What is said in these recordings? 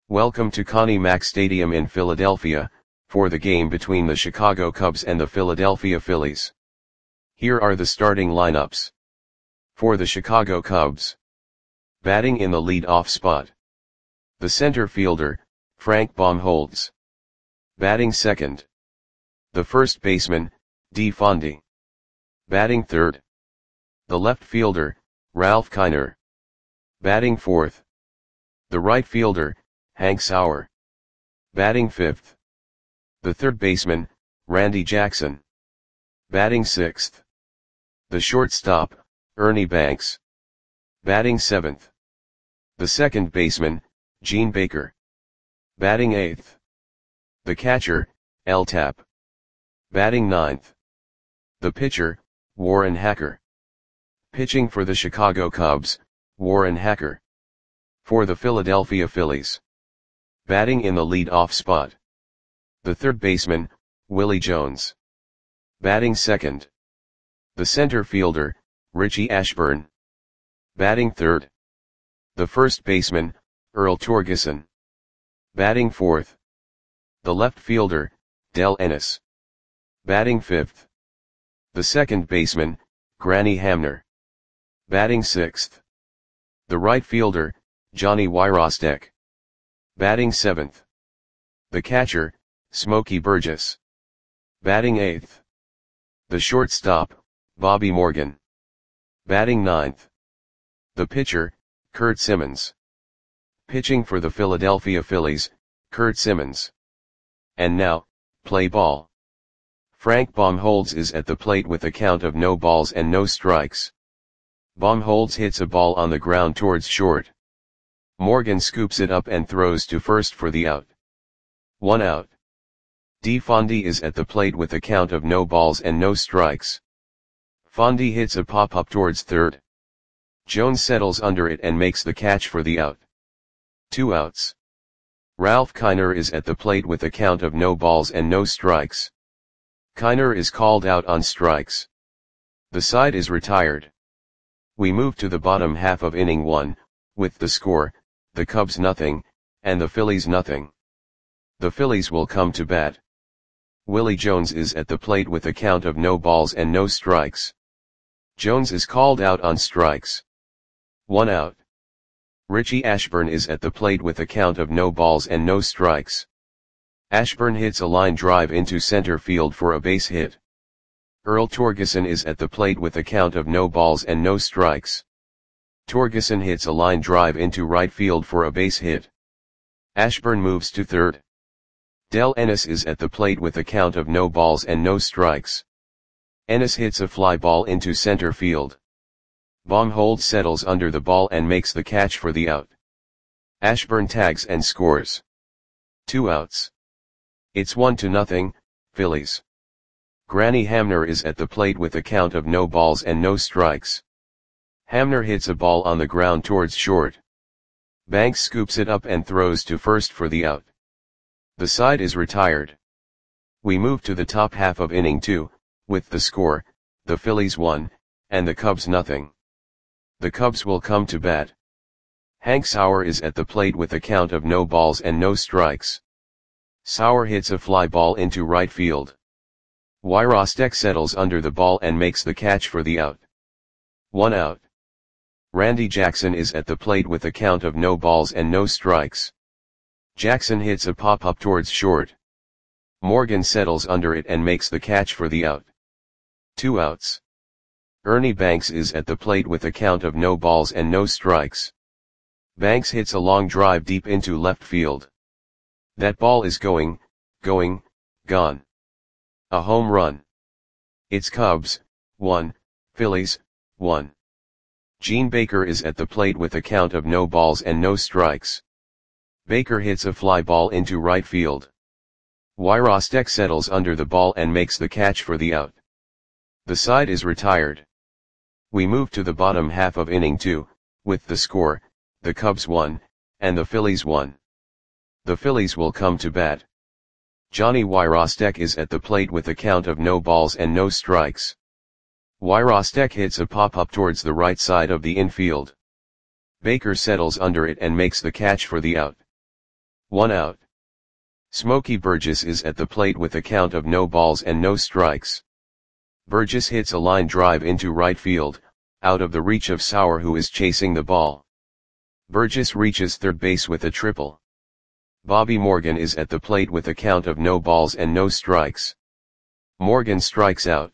Welcome to Connie Mack Stadium in Philadelphia, for the game between the Chicago Cubs and the Philadelphia Phillies. Here are the starting lineups. For the Chicago Cubs. Batting in the lead-off spot. The center fielder, Frank Baumholtz. Batting second. The first baseman, Dee Fondy. Batting third. The left fielder, Ralph Kiner. Batting fourth. The right fielder, Hank Sauer. Batting fifth. The third baseman, Randy Jackson. Batting sixth. The shortstop, Ernie Banks. Batting seventh. The second baseman, Gene Baker. Batting eighth. The catcher, L. Tap. Batting ninth. The pitcher, Warren Hacker. Pitching for the Chicago Cubs, Warren Hacker. For the Philadelphia Phillies. Batting in the lead-off spot. The third baseman, Willie Jones. Batting second. The center fielder, Richie Ashburn. Batting third. The first baseman, Earl Torgeson. Batting fourth. The left fielder, Del Ennis. Batting fifth. The second baseman, Granny Hamner. Batting sixth. The right fielder, Johnny Wyrostek. Batting seventh. The catcher, Smokey Burgess. Batting eighth. The shortstop, Bobby Morgan. Batting ninth. The pitcher, Curt Simmons. Pitching for the Philadelphia Phillies, Curt Simmons. And now, play ball. Frank Baumholtz is at the plate with a count of no balls and no strikes. Baumholtz hits a ball on the ground towards short. Morgan scoops it up and throws to first for the out. 1 out. Dee Fondy is at the plate with a count of no balls and no strikes. Fondy hits a pop-up towards third. Jones settles under it and makes the catch for the out. 2 outs. Ralph Kiner is at the plate with a count of no balls and no strikes. Kiner is called out on strikes. The side is retired. We move to the bottom half of inning 1, with the score, the Cubs nothing, and the Phillies nothing. The Phillies will come to bat. Willie Jones is at the plate with a count of no balls and no strikes. Jones is called out on strikes. 1 out. Richie Ashburn is at the plate with a count of no balls and no strikes. Ashburn hits a line drive into center field for a base hit. Earl Torgeson is at the plate with a count of no balls and no strikes. Torgeson hits a line drive into right field for a base hit. Ashburn moves to third. Del Ennis is at the plate with a count of no balls and no strikes. Ennis hits a fly ball into center field. Baumholtz settles under the ball and makes the catch for the out. Ashburn tags and scores. 2 outs. It's 1-0, Phillies. Granny Hamner is at the plate with a count of no balls and no strikes. Hamner hits a ball on the ground towards short. Banks scoops it up and throws to first for the out. The side is retired. We move to the top half of inning 2, with the score, the Phillies 1, and the Cubs nothing. The Cubs will come to bat. Hank Sauer is at the plate with a count of no balls and no strikes. Sauer hits a fly ball into right field. Wyrostek settles under the ball and makes the catch for the out. 1 out. Randy Jackson is at the plate with a count of no balls and no strikes. Jackson hits a pop-up towards short. Morgan settles under it and makes the catch for the out. 2 outs. Ernie Banks is at the plate with a count of no balls and no strikes. Banks hits a long drive deep into left field. That ball is gone. A home run. It's Cubs, 1, Phillies, 1. Gene Baker is at the plate with a count of no balls and no strikes. Baker hits a fly ball into right field. Wyrostek settles under the ball and makes the catch for the out. The side is retired. We move to the bottom half of inning 2, with the score, the Cubs 1, and the Phillies 1. The Phillies will come to bat. Johnny Wyrostek is at the plate with a count of no balls and no strikes. Wyrostek hits a pop-up towards the right side of the infield. Baker settles under it and makes the catch for the out. 1 out. Smokey Burgess is at the plate with a count of no balls and no strikes. Burgess hits a line drive into right field, out of the reach of Sauer, who is chasing the ball. Burgess reaches third base with a triple. Bobby Morgan is at the plate with a count of no balls and no strikes. Morgan strikes out.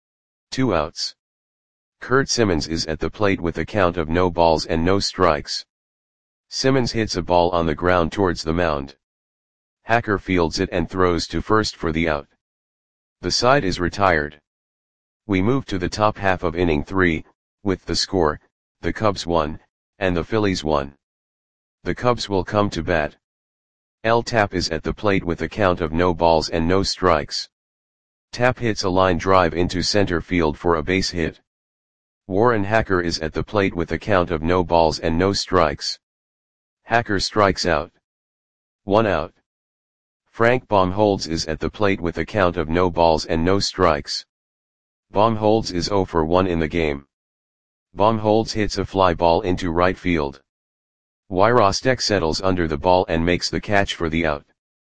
2 outs. Kurt Simmons is at the plate with a count of no balls and no strikes. Simmons hits a ball on the ground towards the mound. Hacker fields it and throws to first for the out. The side is retired. We move to the top half of inning 3, with the score, the Cubs 1, and the Phillies 1. The Cubs will come to bat. L. Tapp is at the plate with a count of no balls and no strikes. Tapp hits a line drive into center field for a base hit. Warren Hacker is at the plate with a count of no balls and no strikes. Hacker strikes out. 1 out. Frank Baumholtz is at the plate with a count of no balls and no strikes. Baumholtz is 0 for 1 in the game. Baumholtz hits a fly ball into right field. Wyrostek settles under the ball and makes the catch for the out.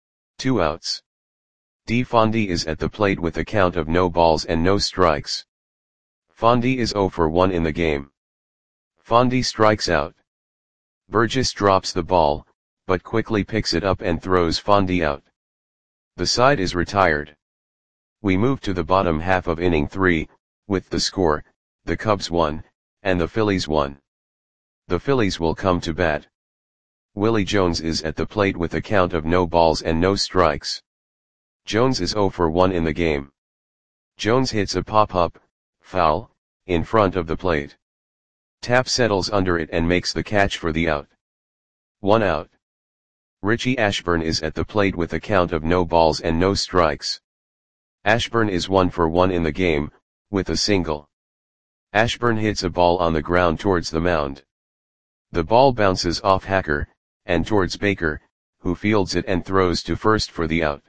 2 outs. D. Fondy is at the plate with a count of no balls and no strikes. Fondy is 0 for 1 in the game. Fondy strikes out. Burgess drops the ball, but quickly picks it up and throws Fondy out. The side is retired. We move to the bottom half of inning 3, with the score, the Cubs 1, and the Phillies 1. The Phillies will come to bat. Willie Jones is at the plate with a count of no balls and no strikes. Jones is 0 for 1 in the game. Jones hits a pop-up, foul, in front of the plate. Tapp settles under it and makes the catch for the out. 1 out. Richie Ashburn is at the plate with a count of no balls and no strikes. Ashburn is 1 for 1 in the game, with a single. Ashburn hits a ball on the ground towards the mound. The ball bounces off Hacker, and towards Baker, who fields it and throws to first for the out.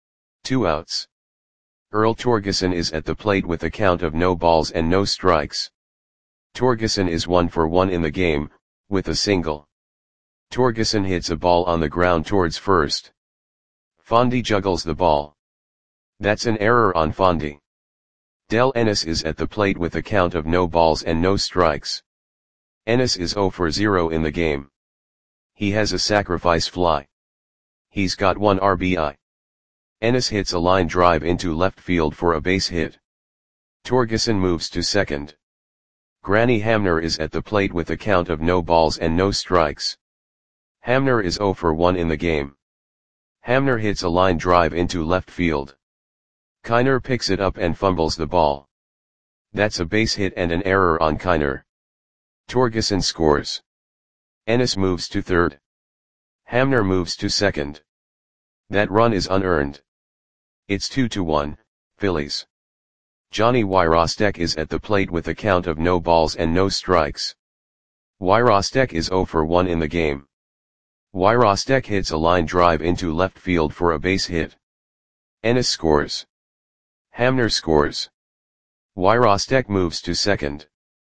2 outs. Earl Torgeson is at the plate with a count of no balls and no strikes. Torgeson is 1 for 1 in the game, with a single. Torgeson hits a ball on the ground towards first. Fondy juggles the ball. That's an error on Fondy. Del Ennis is at the plate with a count of no balls and no strikes. Ennis is 0 for 0 in the game. He has a sacrifice fly. He's got 1 RBI. Ennis hits a line drive into left field for a base hit. Torgeson moves to second. Granny Hamner is at the plate with a count of no balls and no strikes. Hamner is 0 for 1 in the game. Hamner hits a line drive into left field. Kiner picks it up and fumbles the ball. That's a base hit and an error on Kiner. Torgeson scores. Ennis moves to third. Hamner moves to second. That run is unearned. It's 2-1, Phillies. Johnny Wyrostek is at the plate with a count of no balls and no strikes. Wyrostek is 0 for 1 in the game. Wyrostek hits a line drive into left field for a base hit. Ennis scores. Hamner scores. Wyrostek moves to second.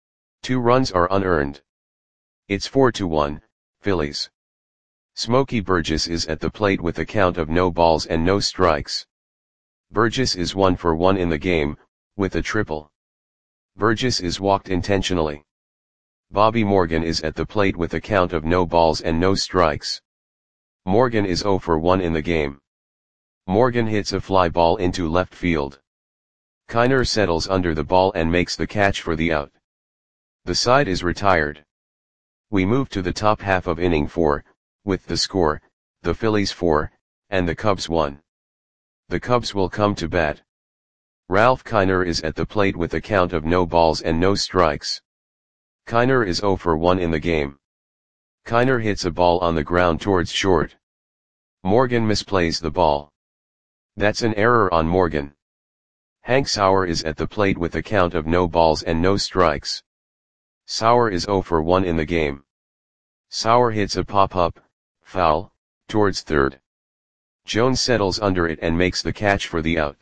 2 runs are unearned. It's 4-1, Phillies. Smokey Burgess is at the plate with a count of no balls and no strikes. Burgess is 1 for 1 in the game, with a triple. Burgess is walked intentionally. Bobby Morgan is at the plate with a count of no balls and no strikes. Morgan is 0 for 1 in the game. Morgan hits a fly ball into left field. Kiner settles under the ball and makes the catch for the out. The side is retired. We move to the top half of inning 4, with the score, the Phillies 4, and the Cubs 1. The Cubs will come to bat. Ralph Kiner is at the plate with a count of no balls and no strikes. Kiner is 0 for 1 in the game. Kiner hits a ball on the ground towards short. Morgan misplays the ball. That's an error on Morgan. Hank Sauer is at the plate with a count of no balls and no strikes. Sauer is 0 for 1 in the game. Sauer hits a pop-up, foul, towards third. Jones settles under it and makes the catch for the out.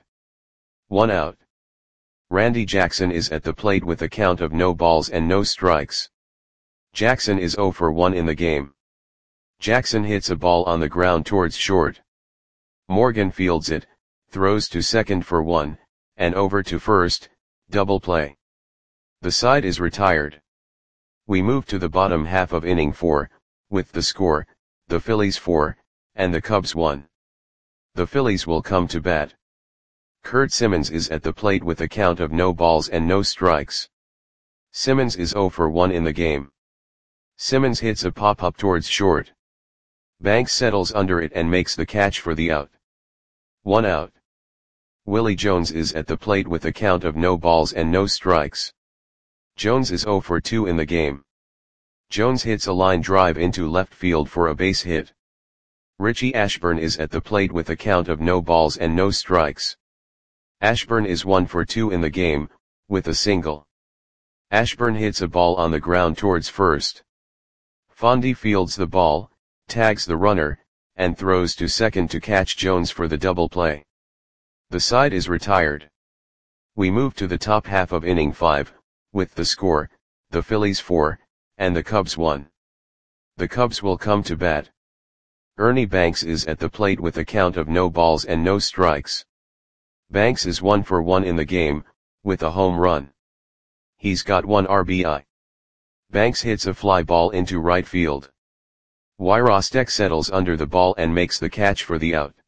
1 out. Randy Jackson is at the plate with a count of no balls and no strikes. Jackson is 0 for 1 in the game. Jackson hits a ball on the ground towards short. Morgan fields it, throws to second for one, and over to first, double play. The side is retired. We move to the bottom half of inning 4, with the score, the Phillies 4, and the Cubs 1. The Phillies will come to bat. Curt Simmons is at the plate with a count of no balls and no strikes. Simmons is 0 for 1 in the game. Simmons hits a pop-up towards short. Banks settles under it and makes the catch for the out. 1 out. Willie Jones is at the plate with a count of no balls and no strikes. Jones is 0 for 2 in the game. Jones hits a line drive into left field for a base hit. Richie Ashburn is at the plate with a count of no balls and no strikes. Ashburn is 1 for 2 in the game, with a single. Ashburn hits a ball on the ground towards first. Fondy fields the ball, tags the runner, and throws to second to catch Jones for the double play. The side is retired. We move to the top half of inning 5, with the score, the Phillies 4, and the Cubs 1. The Cubs will come to bat. Ernie Banks is at the plate with a count of no balls and no strikes. Banks is 1 for 1 in the game, with a home run. He's got 1 RBI. Banks hits a fly ball into right field. Wyrostek settles under the ball and makes the catch for the out.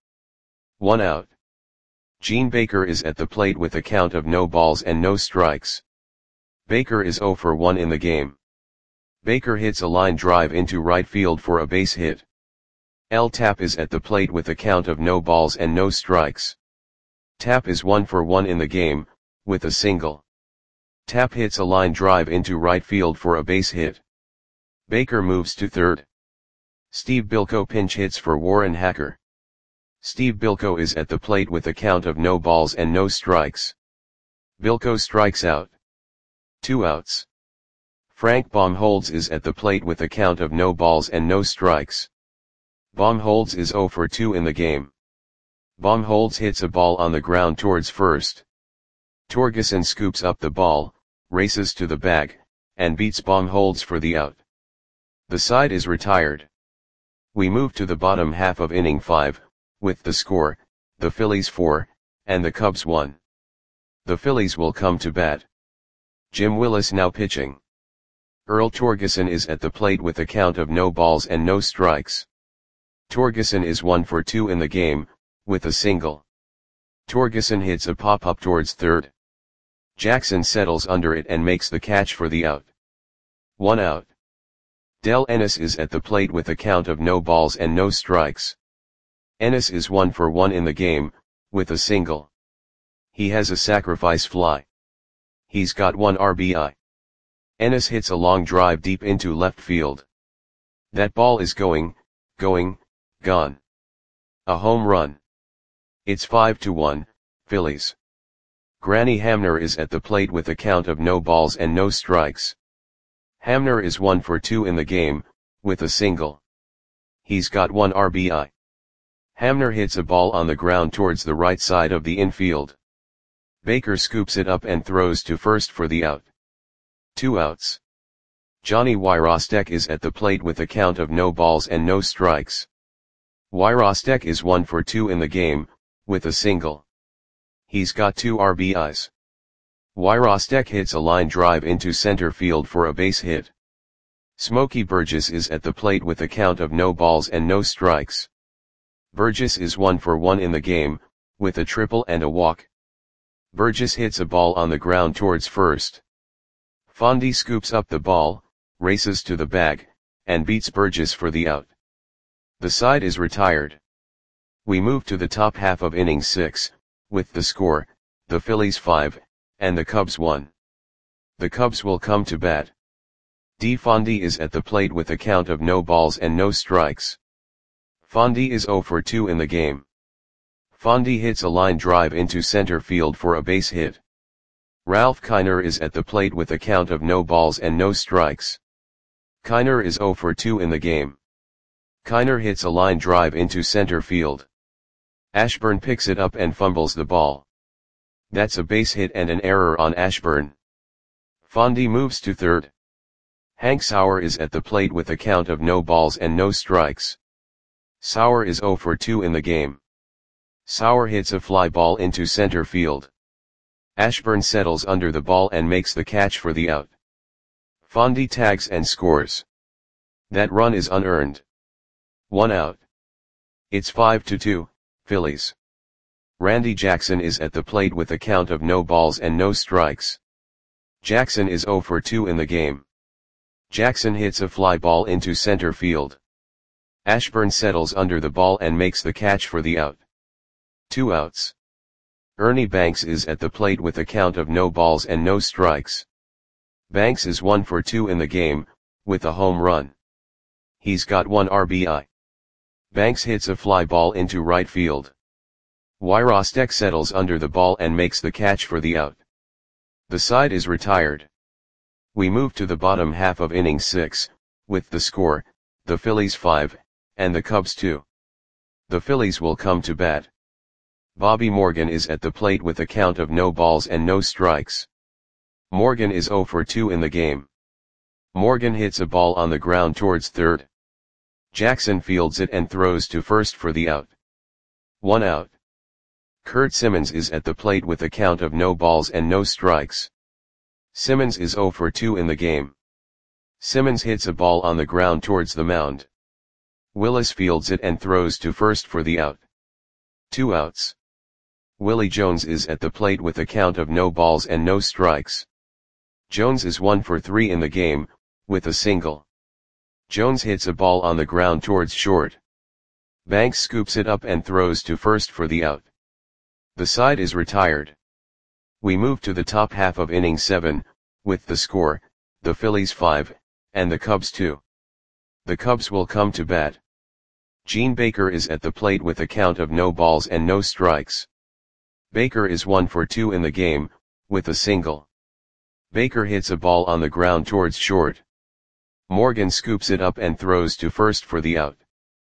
1 out. Gene Baker is at the plate with a count of no balls and no strikes. Baker is 0 for 1 in the game. Baker hits a line drive into right field for a base hit. L. Tapp is at the plate with a count of no balls and no strikes. Tapp is 1 for 1 in the game, with a single. Tapp hits a line drive into right field for a base hit. Baker moves to third. Steve Bilko pinch hits for Warren Hacker. Steve Bilko is at the plate with a count of no balls and no strikes. Bilko strikes out. 2 outs. Frank Baumholtz is at the plate with a count of no balls and no strikes. Baumholtz is 0 for 2 in the game. Baumholtz hits a ball on the ground towards first. Torgeson scoops up the ball, races to the bag, and beats Baumholtz for the out. The side is retired. We move to the bottom half of inning 5, with the score, the Phillies 4, and the Cubs 1. The Phillies will come to bat. Jim Willis now pitching. Earl Torgeson is at the plate with a count of no balls and no strikes. Torgeson is 1 for 2 in the game, with a single. Torgeson hits a pop-up towards third. Jackson settles under it and makes the catch for the out. 1 out. Del Ennis is at the plate with a count of no balls and no strikes. Ennis is 1 for 1 in the game, with a single. He has a sacrifice fly. He's got 1 RBI. Ennis hits a long drive deep into left field. That ball is gone. A home run. It's 5-1, Phillies. Granny Hamner is at the plate with a count of no balls and no strikes. Hamner is 1 for 2 in the game, with a single. He's got 1 RBI. Hamner hits a ball on the ground towards the right side of the infield. Baker scoops it up and throws to first for the out. 2 outs. Johnny Wyrostek is at the plate with a count of no balls and no strikes. Wyrostek is 1 for 2 in the game, with a single. He's got 2 RBIs. Wyrostek hits a line drive into center field for a base hit. Smokey Burgess is at the plate with a count of no balls and no strikes. Burgess is 1 for 1 in the game, with a triple and a walk. Burgess hits a ball on the ground towards first. Fondy scoops up the ball, races to the bag, and beats Burgess for the out. The side is retired. We move to the top half of inning 6, with the score, the Phillies 5, and the Cubs 1. The Cubs will come to bat. D. Fondy is at the plate with a count of no balls and no strikes. Fondy is 0 for 2 in the game. Fondy hits a line drive into center field for a base hit. Ralph Kiner is at the plate with a count of no balls and no strikes. Kiner is 0 for 2 in the game. Kiner hits a line drive into center field. Ashburn picks it up and fumbles the ball. That's a base hit and an error on Ashburn. Fondy moves to third. Hank Sauer is at the plate with a count of no balls and no strikes. Sauer is 0 for 2 in the game. Sauer hits a fly ball into center field. Ashburn settles under the ball and makes the catch for the out. Fondy tags and scores. That run is unearned. 1 out. It's 5-2, Phillies. Randy Jackson is at the plate with a count of no balls and no strikes. Jackson is 0 for 2 in the game. Jackson hits a fly ball into center field. Ashburn settles under the ball and makes the catch for the out. 2 outs. Ernie Banks is at the plate with a count of no balls and no strikes. Banks is 1 for 2 in the game, with a home run. He's got 1 RBI. Banks hits a fly ball into right field. Wyrostek settles under the ball and makes the catch for the out. The side is retired. We move to the bottom half of inning 6, with the score, the Phillies 5, and the Cubs 2. The Phillies will come to bat. Bobby Morgan is at the plate with a count of no balls and no strikes. Morgan is 0 for 2 in the game. Morgan hits a ball on the ground towards third. Jackson fields it and throws to first for the out. 1 out. Kurt Simmons is at the plate with a count of no balls and no strikes. Simmons is 0 for 2 in the game. Simmons hits a ball on the ground towards the mound. Willis fields it and throws to first for the out. 2 outs. Willie Jones is at the plate with a count of no balls and no strikes. Jones is 1 for 3 in the game, with a single. Jones hits a ball on the ground towards short. Banks scoops it up and throws to first for the out. The side is retired. We move to the top half of inning 7, with the score, the Phillies 5, and the Cubs 2. The Cubs will come to bat. Gene Baker is at the plate with a count of no balls and no strikes. Baker is 1 for 2 in the game, with a single. Baker hits a ball on the ground towards short. Morgan scoops it up and throws to first for the out.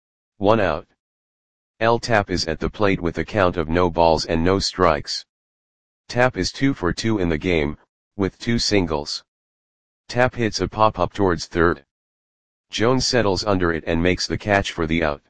1 out. L. Tapp is at the plate with a count of no balls and no strikes. Tapp is 2 for 2 in the game, with 2 singles. Tapp hits a pop-up towards third. Jones settles under it and makes the catch for the out.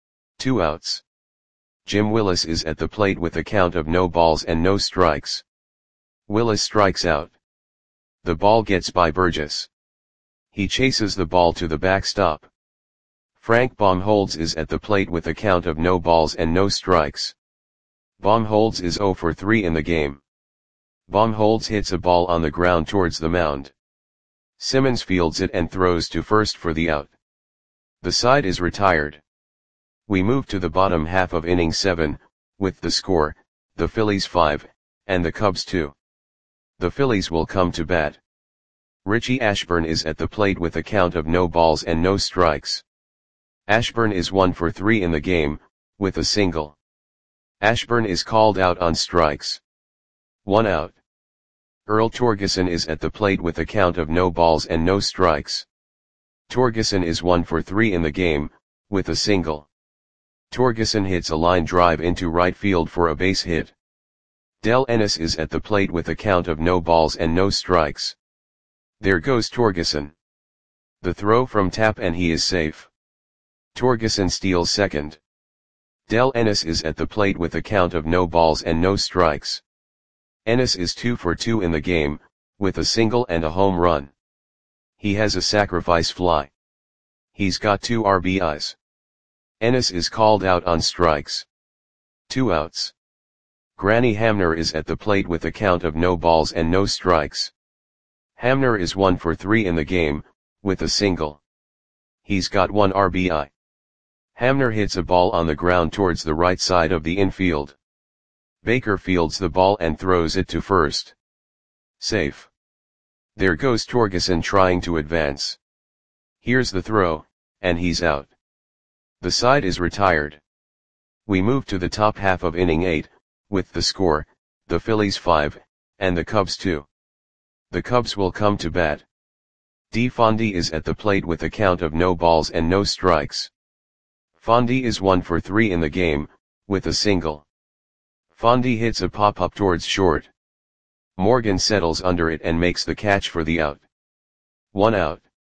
2 outs. Jim Willis is at the plate with a count of no balls and no strikes. Willis strikes out. The ball gets by Burgess. He chases the ball to the backstop. Frank Baumholtz is at the plate with a count of no balls and no strikes. Baumholtz is 0 for 3 in the game. Baumholtz hits a ball on the ground towards the mound. Simmons fields it and throws to first for the out. The side is retired. We move to the bottom half of inning 7, with the score, the Phillies 5, and the Cubs 2. The Phillies will come to bat. Richie Ashburn is at the plate with a count of no balls and no strikes. Ashburn is 1 for 3 in the game, with a single. Ashburn is called out on strikes. 1 out. Earl Torgeson is at the plate with a count of no balls and no strikes. Torgeson is 1 for 3 in the game, with a single. Torgeson hits a line drive into right field for a base hit. Del Ennis is at the plate with a count of no balls and no strikes. There goes Torgeson. The throw from Tapp and he is safe. Torgeson steals second. Del Ennis is at the plate with a count of no balls and no strikes. Ennis is 2 for 2 in the game, with a single and a home run. He has a sacrifice fly. He's got 2 RBIs. Ennis is called out on strikes. 2 outs. Granny Hamner is at the plate with a count of no balls and no strikes. Hamner is 1 for 3 in the game, with a single. He's got 1 RBI. Hamner hits a ball on the ground towards the right side of the infield. Baker fields the ball and throws it to first. Safe. There goes Torgeson trying to advance. Here's the throw, and he's out. The side is retired. We move to the top half of inning 8, with the score, the Phillies 5, and the Cubs 2. The Cubs will come to bat. D. Fondy is at the plate with a count of no balls and no strikes. Fondy is 1 for 3 in the game, with a single. Fondy hits a pop-up towards short. Morgan settles under it and makes the catch for the out. 1 out.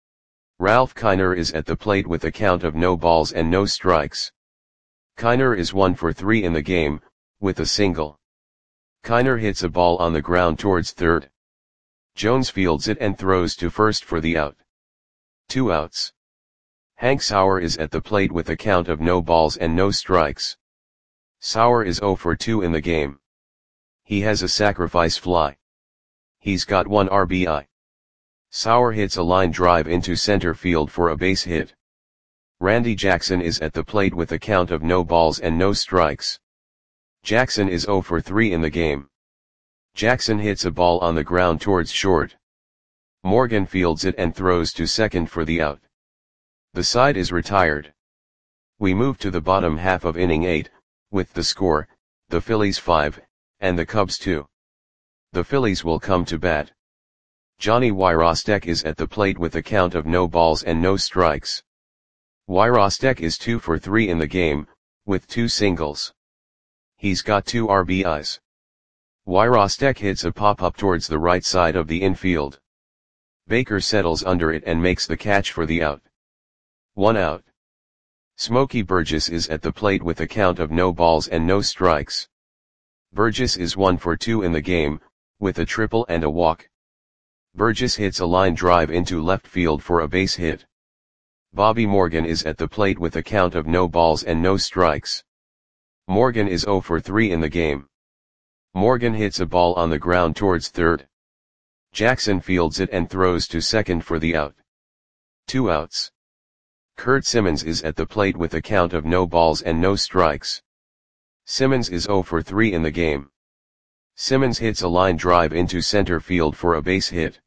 Ralph Kiner is at the plate with a count of no balls and no strikes. Kiner is 1 for 3 in the game, with a single. Kiner hits a ball on the ground towards third. Jones fields it and throws to first for the out. 2 outs. Hank Sauer is at the plate with a count of no balls and no strikes. Sauer is 0 for 2 in the game. He has a sacrifice fly. He's got 1 RBI. Sauer hits a line drive into center field for a base hit. Randy Jackson is at the plate with a count of no balls and no strikes. Jackson is 0 for 3 in the game. Jackson hits a ball on the ground towards short. Morgan fields it and throws to second for the out. The side is retired. We move to the bottom half of inning 8, with the score, the Phillies 5, and the Cubs 2. The Phillies will come to bat. Johnny Wyrostek is at the plate with a count of no balls and no strikes. Wyrostek is 2 for 3 in the game, with 2 singles. He's got 2 RBIs. Wyrostek hits a pop-up towards the right side of the infield. Baker settles under it and makes the catch for the out. 1 out. Smokey Burgess is at the plate with a count of no balls and no strikes. Burgess is 1 for 2 in the game, with a triple and a walk. Burgess hits a line drive into left field for a base hit. Bobby Morgan is at the plate with a count of no balls and no strikes. Morgan is 0 for 3 in the game. Morgan hits a ball on the ground towards third. Jackson fields it and throws to second for the out. 2 outs. Kurt Simmons is at the plate with a count of no balls and no strikes. Simmons is 0 for 3 in the game. Simmons hits a line drive into center field for a base hit.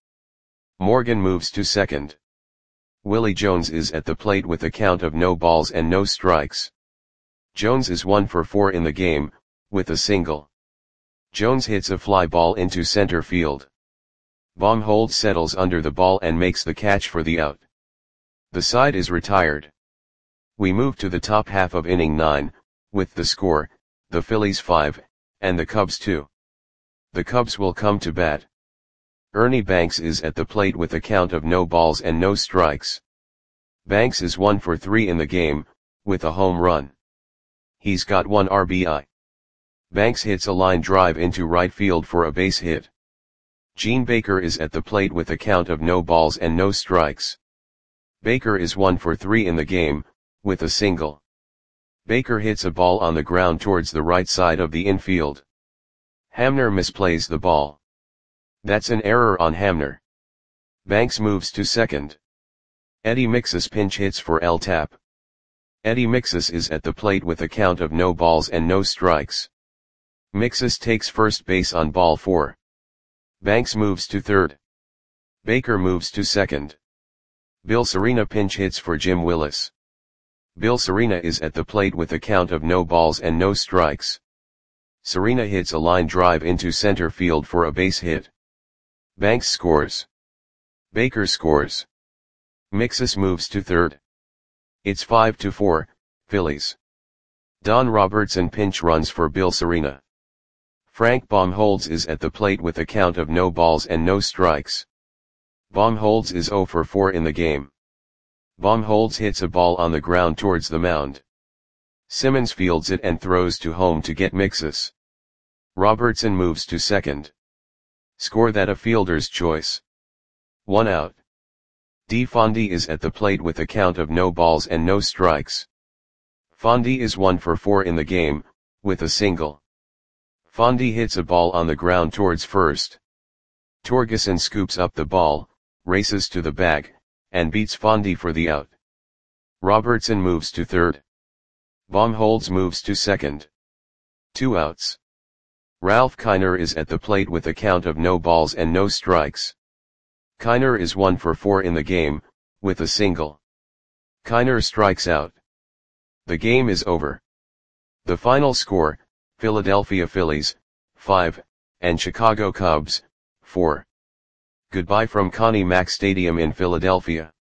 Morgan moves to second. Willie Jones is at the plate with a count of no balls and no strikes. Jones is 1 for 4 in the game, with a single. Jones hits a fly ball into center field. Baumholtz settles under the ball and makes the catch for the out. The side is retired. We move to the top half of inning 9, with the score, the Phillies 5, and the Cubs 2. The Cubs will come to bat. Ernie Banks is at the plate with a count of no balls and no strikes. Banks is 1 for 3 in the game, with a home run. He's got 1 RBI. Banks hits a line drive into right field for a base hit. Gene Baker is at the plate with a count of no balls and no strikes. Baker is 1 for 3 in the game, with a single. Baker hits a ball on the ground towards the right side of the infield. Hamner misplays the ball. That's an error on Hamner. Banks moves to second. Eddie Mixus pinch hits for El Tap. Eddie Mixus is at the plate with a count of no balls and no strikes. Mixus takes first base on ball 4. Banks moves to third. Baker moves to second. Bill Serena pinch hits for Jim Willis. Bill Serena is at the plate with a count of no balls and no strikes. Serena hits a line drive into center field for a base hit. Banks scores. Baker scores. Mixus moves to third. It's 5-4, Phillies. Don Robertson pinch runs for Bill Serena. Frank Baumholtz is at the plate with a count of no balls and no strikes. Baumholtz is 0 for 4 in the game. Baumholtz hits a ball on the ground towards the mound. Simmons fields it and throws to home to get Mixus. Robertson moves to second. Score that a fielder's choice. 1 out. D. Fondy is at the plate with a count of no balls and no strikes. Fondy is 1 for 4 in the game, with a single. Fondy hits a ball on the ground towards first. Torgeson scoops up the ball, races to the bag, and beats Fondy for the out. Robertson moves to third. Baumholtz moves to second. 2 outs. Ralph Kiner is at the plate with a count of no balls and no strikes. Kiner is 1 for 4 in the game, with a single. Kiner strikes out. The game is over. The final score, Philadelphia Phillies, 5, and Chicago Cubs, 4. Goodbye from Connie Mack Stadium in Philadelphia.